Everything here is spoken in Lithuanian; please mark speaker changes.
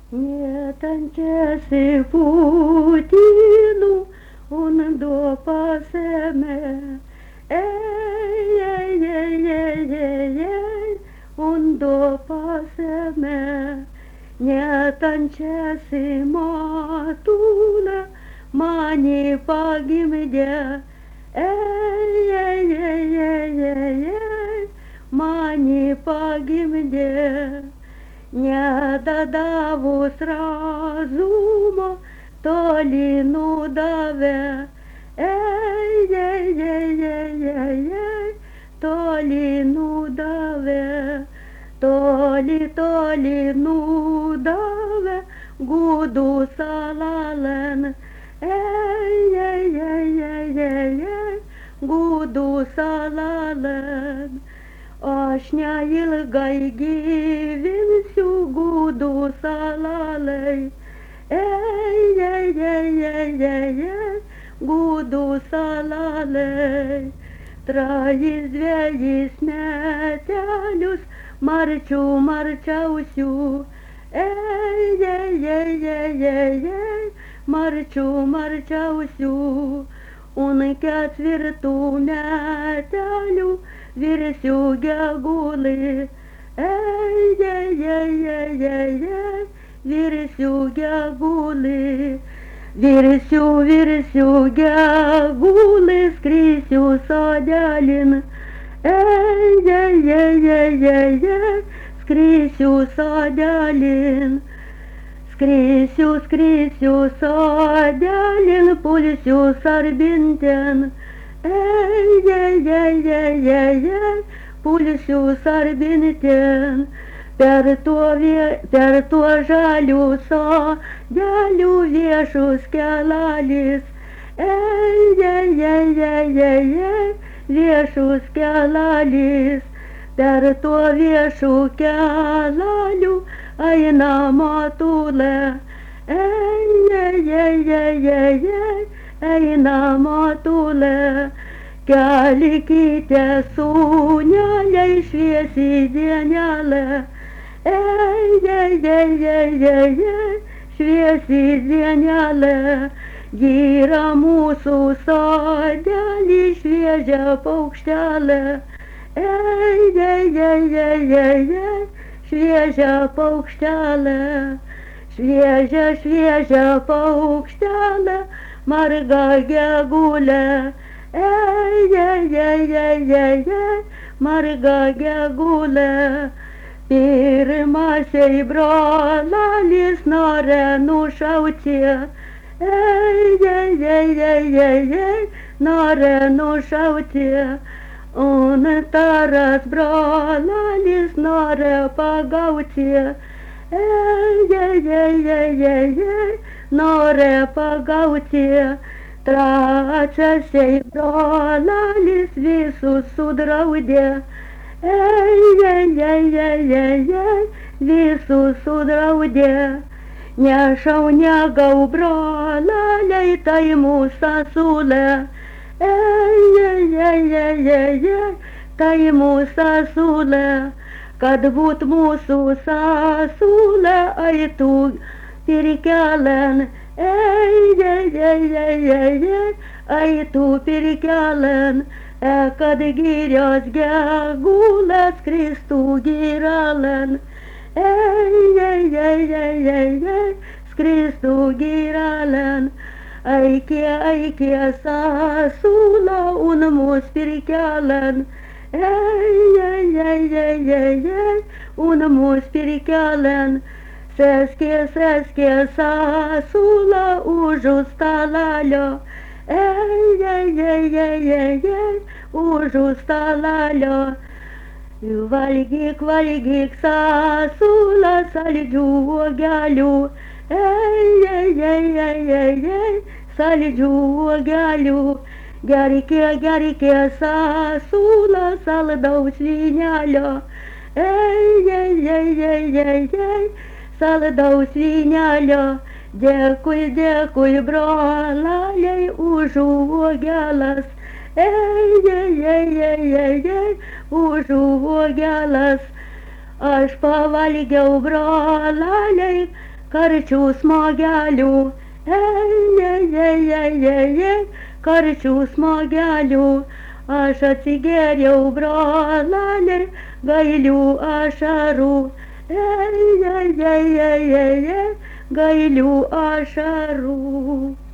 Speaker 1: Нет anchesi Putinu un după seme. Ei, ei, ei, ei, ei, ei, un după seme. Нет anchesi Matule mani pagimde. Ei, ei, ei, ei, ei, ei, mani pagimde. Не додаву разума, то ли ну даве. Ей, ей, ей, ей, ей, ей, то ли ну даве. То ли ну даве, гуду салален. Ей, ей, ей, ей, ей, ей, гуду салален. Aşna yılgay givin su gudu salaley. Ey, ey, ey, ey, ey, ey, gudu salaley. Traizveji smetelius, marčiu, marčiausiu. Ey, ey, ey, ey, ey, ey, marčiu, marčiausiu. Un ketvirtų metelių virsiu gegulį. Ei, ei, ei, ei, ei, ei, virsiu gegulį. Virsiu gegulį, skrisiu sodelin. Ei, ei, ei, ei, ei, ei, skrisiu sodelin. Skrisiu sodelin, pulsiu sarbinten. Ei, ei, ei, ei, ei, ei, pulsiu sarbinten. Per tuo žalių sodelių viešus kelalis. Ei, ei, ei, ei, ei, ei, viešus kelalis. Per tuo viešų kelalių aina matulė. Ei, ei, ei, ei, ei, ei, eina matulė. Kelikite sūneliai šviesi dienelė. Ei, ei, ei, ei, ei, ei, šviesi dienelė. Yra mūsų sodelį šviežia paukštelė. Ei, ei, ei, ei, ei, ei, šviežia paukštelė. Šviežia paukštelė, marga gegulė. Ei, ei, ei, ei, ei, ei, marga gegulė. Pirmasiai brolalis norė nušauti. Ei, ei, ei, ei, ei, ei, norė nušauti. Taras brolalis norė pagauti. Ei, ei, ei, ei, ei, ei, norė pagauti. Trečiasiai brolalis visus sudraudė. Ei, ei, ei, ei, ei, ei, visus sudraudė. Nešau negau brolaliai, tai mūsų sasūlė. Ei, ei, ei, ei, ei, ei, tai mūsų sasūlė. Kad būt mūsų sasūlė, aitų pirkelen. Ei, ei, ei, ei, ei, ei, aitų pirkelen. Kad girios gegulės kristų giralen. Ei, ei, ei, ei, ei, ei, skristų giralen. Aikie sasūla un mūs pirkelen. Ei, ei, ei, ei, ei, ei, un mūs pirkelen. Seskė sasūla už stalalio. Ei, ei, ei, ei, ei, ei, už stalalio. Valgyk sasūla saldžių uogelių. Ei, ei, ei, ei, ei, ei, saldžių uogelių. Gerkė sasūla saldaus vynelio. Ei, ei, ei, ei, ei, ei, saldaus vynelio. Dėkui, brolaliai, už uogelas. Ei, ei, ei, ei, ei, ei, už uogelas. Aš pavalgiau brolaliai, karčių smagelių, karčių smagelių. Aš atsigėriau, broleli, gailių ašarų, gailių ašarų.